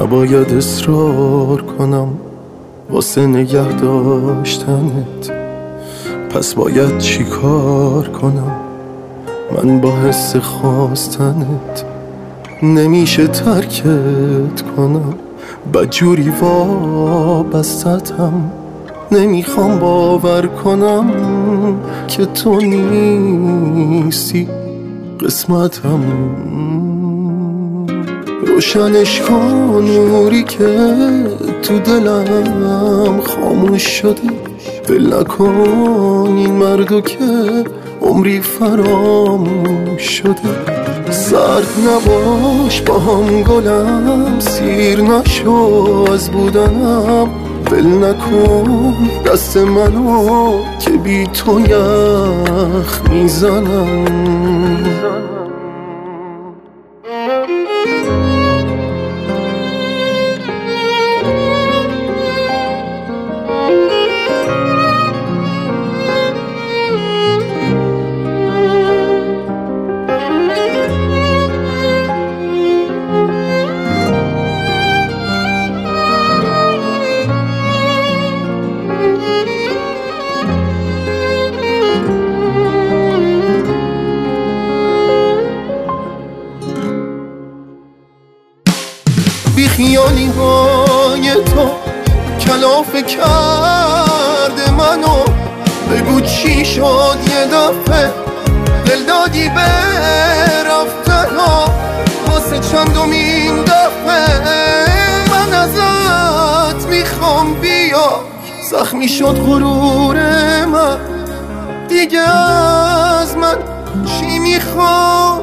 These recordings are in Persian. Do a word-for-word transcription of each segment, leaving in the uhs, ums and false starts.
نباید اصرار کنم واسه نگه داشتنت، پس باید چی کار کنم من با حس خواستنت؟ نمیشه ترکت کنم بدجوری وابستتم، نمیخوام باور کنم که تو نیستی قسمتم. روشنش کن نوری که تو دلم خاموش شده، ول نکن این مردو که عمری فراموش شده. سرد نباش با هم گلم، سیر نشو از بودنم، ول نکن دست منو که بی تو یخ میزنم. بیخیالی های تو کلافه کرده منو، بگو چی شد یه دفعه دل دادی به رفتن ها، واسه چندمین دفعه من ازت میخوام بیا. زخمی شد غرور من دیگه، از من چی میخوام؟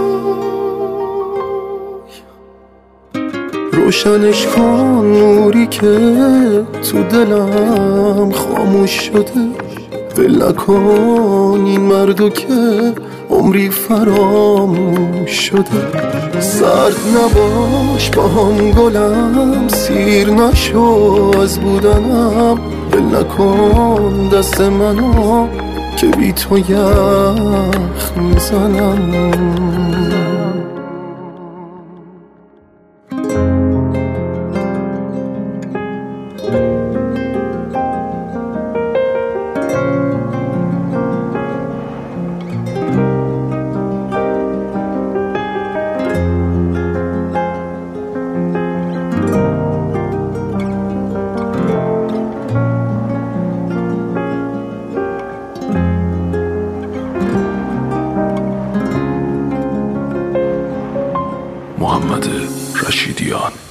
روشنش کن نوری که تو دلم خاموش شده، ول نکن این مردو که عمری فراموش شده. سرد نباش با هم گلم، سیر نشو از بودنم، ول نکن دست منو که بی تو یخ میزنم. محمد رشیدیان.